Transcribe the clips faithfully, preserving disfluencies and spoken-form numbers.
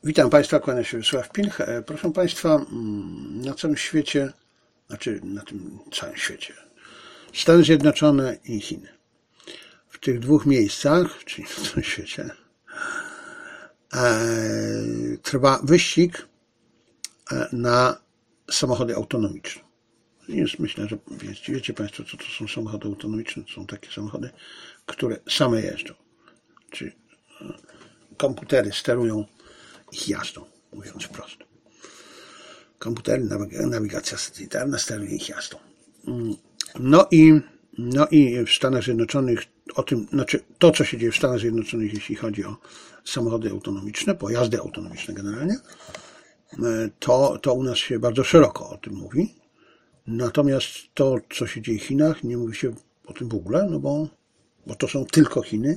Witam Państwa, kłania się Wiesław Pilch. Proszę Państwa, na całym świecie, znaczy na tym całym świecie, Stany Zjednoczone i Chiny. W tych dwóch miejscach, czyli na całym świecie, trwa wyścig na samochody autonomiczne. Jest, myślę, że wiecie, wiecie Państwo, co to są samochody autonomiczne. To są takie samochody, które same jeżdżą. Czyli komputery sterują ich jazdą, mówiąc wprost. Komputery, nawigacja satelitarna steruje ich jazdą. No i, no i w Stanach Zjednoczonych o tym, znaczy to, co się dzieje w Stanach Zjednoczonych, jeśli chodzi o samochody autonomiczne, pojazdy autonomiczne generalnie, to, to u nas się bardzo szeroko o tym mówi. Natomiast to, co się dzieje w Chinach, nie mówi się o tym w ogóle, no bo, bo to są tylko Chiny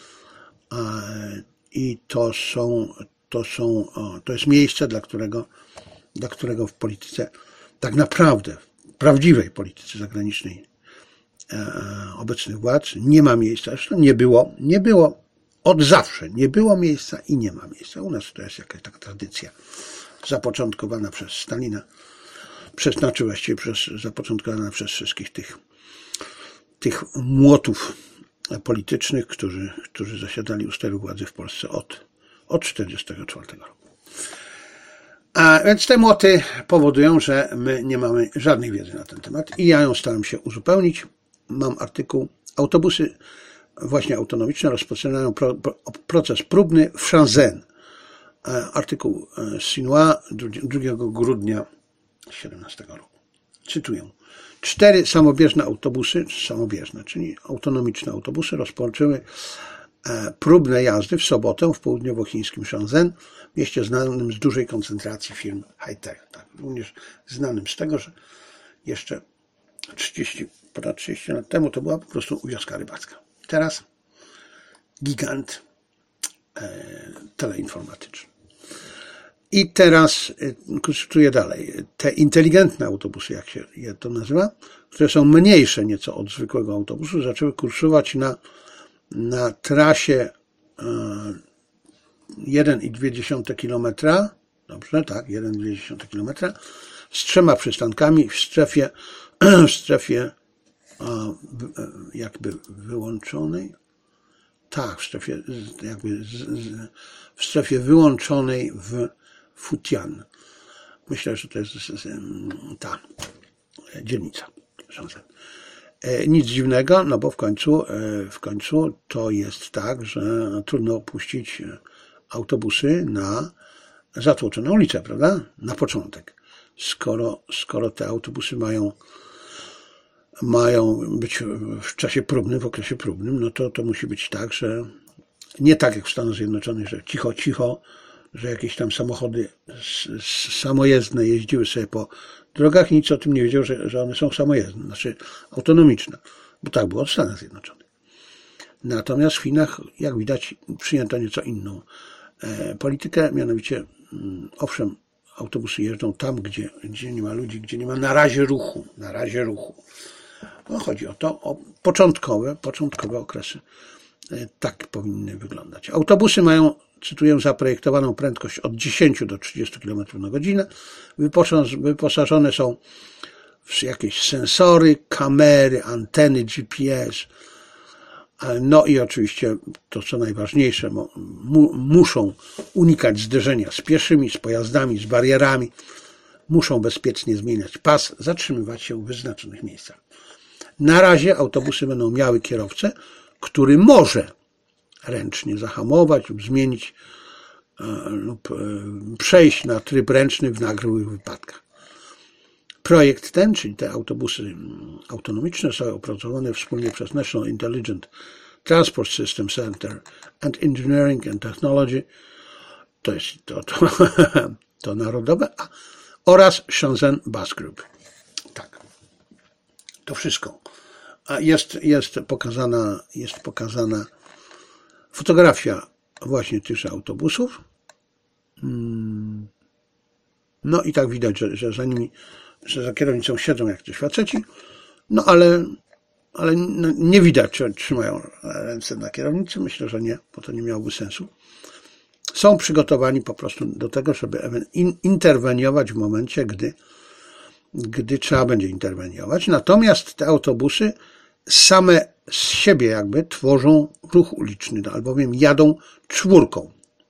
i to są To, są, to jest miejsce, dla którego, dla którego w polityce, tak naprawdę, w prawdziwej polityce zagranicznej e, obecnych władz nie ma miejsca. Zresztą nie było, nie było od zawsze, nie było miejsca i nie ma miejsca. U nas to jest jakaś taka tradycja zapoczątkowana przez Stalina, przez, znaczy właściwie przez, zapoczątkowana przez wszystkich tych, tych młotów politycznych, którzy, którzy zasiadali u steru władzy w Polsce od od tysiąc dziewięćset czterdziestego czwartego roku. A więc te młoty powodują, że my nie mamy żadnej wiedzy na ten temat i ja ją staram się uzupełnić. Mam artykuł Autobusy właśnie autonomiczne rozpoczynają pro, pro, proces próbny w Shenzhen. Artykuł z Xinhua drugiego grudnia siedemnastego roku. Cytuję. Cztery samobieżne autobusy, samobieżne, czyli autonomiczne autobusy rozpoczęły próbne jazdy w sobotę w południowochińskim Shenzhen, mieście znanym z dużej koncentracji firm high-tech. Tak, również znanym z tego, że jeszcze trzydzieści, ponad trzydzieści lat temu to była po prostu wioska rybacka. Teraz gigant e, teleinformatyczny. I teraz e, cytuję dalej. Te inteligentne autobusy, jak się je to nazywa, które są mniejsze nieco od zwykłego autobusu, zaczęły kursować na na trasie jeden i dwie dziesiąte kilometra, dobrze, tak, jeden i dwie dziesiąte kilometra, z trzema przystankami w strefie, w strefie jakby wyłączonej, tak, w strefie jakby w strefie wyłączonej w Futian. Myślę, że to jest ta dzielnica Shenzhen. Nic dziwnego, no bo w końcu, w końcu to jest tak, że trudno opuścić autobusy na zatłoczoną ulicę, prawda? Na początek. Skoro, skoro te autobusy mają, mają być w czasie próbnym, w okresie próbnym, no to to musi być tak, że nie tak jak w Stanach Zjednoczonych, że cicho, cicho, że jakieś tam samochody samojezdne jeździły sobie po drogach i nic o tym nie wiedział, że, że one są samojezdne, znaczy autonomiczne, bo tak było w Stanach Zjednoczonych. Natomiast w Chinach, jak widać, przyjęto nieco inną e, politykę, mianowicie, mm, owszem, autobusy jeżdżą tam, gdzie, gdzie nie ma ludzi, gdzie nie ma na razie ruchu, na razie ruchu. No, chodzi o to, o początkowe, początkowe okresy. E, tak powinny wyglądać. Autobusy mają, cytuję, zaprojektowaną prędkość od dziesięciu do trzydziestu kilometrów na godzinę. Wyposażone są w jakieś sensory, kamery, anteny G P S. No i oczywiście to, co najważniejsze, mu, muszą unikać zderzenia z pieszymi, z pojazdami, z barierami. Muszą bezpiecznie zmieniać pas, zatrzymywać się w wyznaczonych miejscach. Na razie autobusy będą miały kierowcę, który może ręcznie zahamować lub zmienić lub przejść na tryb ręczny w nagłych wypadkach. Projekt ten, czyli te autobusy autonomiczne, są opracowane wspólnie przez National Intelligent Transport System Center and Engineering and Technology, to jest to, to, to narodowe, a, oraz Shenzhen Bus Group. Tak. To wszystko. A jest, jest pokazana, jest pokazana fotografia właśnie tychże autobusów. No i tak widać, że, że za nimi, że za kierownicą siedzą jak coś faceci, no ale, ale nie widać, czy trzymają ręce na kierownicy. Myślę, że nie, bo to nie miałoby sensu. są przygotowani po prostu do tego, żeby interweniować w momencie, gdy, gdy trzeba będzie interweniować. Natomiast te autobusy same z siebie jakby tworzą ruch uliczny, albowiem jadą czwórką.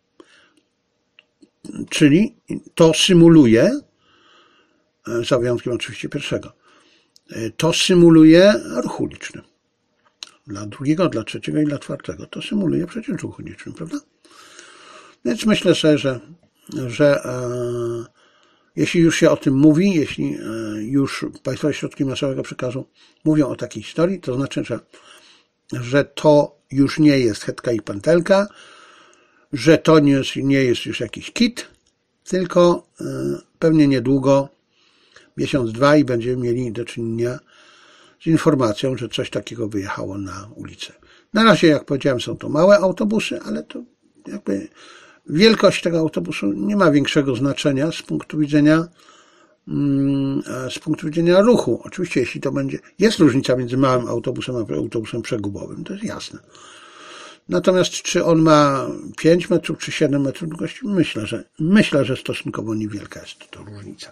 Czyli to symuluje, za wyjątkiem oczywiście pierwszego, to symuluje ruch uliczny. Dla drugiego, dla trzeciego i dla czwartego. To symuluje przecież ruch uliczny, prawda? Więc myślę sobie, że, że e, jeśli już się o tym mówi, jeśli e, już państwowe środki masowego przekazu mówią o takiej historii, to znaczy, że, że to już nie jest chetka i pętelka, że to nie jest, nie jest już jakiś kit, tylko e, pewnie niedługo, miesiąc, dwa i będziemy mieli do czynienia z informacją, że coś takiego wyjechało na ulicę. Na razie, jak powiedziałem, są to małe autobusy, ale to jakby wielkość tego autobusu nie ma większego znaczenia z punktu widzenia z punktu widzenia ruchu. Oczywiście, jeśli to będzie, jest różnica między małym autobusem a autobusem przegubowym, to jest jasne. Natomiast czy on ma pięć metrów czy siedem metrów długości? Myślę, że myślę, że stosunkowo niewielka jest to różnica.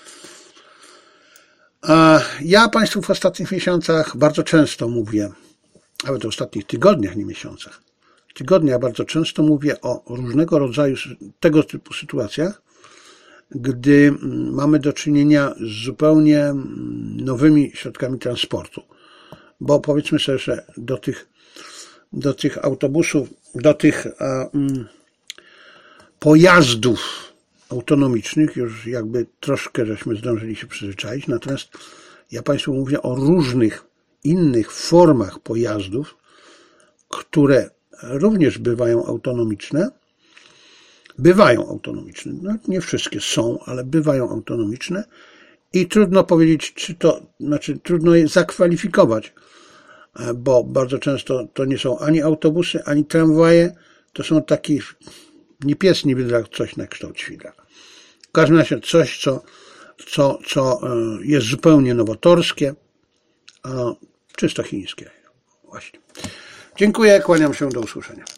Ja Państwu w ostatnich miesiącach bardzo często mówię, nawet w ostatnich tygodniach, nie miesiącach, w tygodniach bardzo często mówię o różnego rodzaju tego typu sytuacjach, gdy mamy do czynienia z zupełnie nowymi środkami transportu. Bo powiedzmy sobie, że do tych, do tych autobusów, do tych um, pojazdów autonomicznych już jakby troszkę żeśmy zdążyli się przyzwyczaić, natomiast ja Państwu mówię o różnych innych formach pojazdów, które również bywają autonomiczne, bywają autonomiczne, no, nie wszystkie są, ale bywają autonomiczne i trudno powiedzieć, czy to, znaczy trudno je zakwalifikować, bo bardzo często to nie są ani autobusy, ani tramwaje, to są takie ni pies, ni bydlak, coś na kształt świdra. W każdym razie coś, co, co, co jest zupełnie nowotorskie, a czysto chińskie. Właśnie. Dziękuję, kłaniam się, do usłyszenia.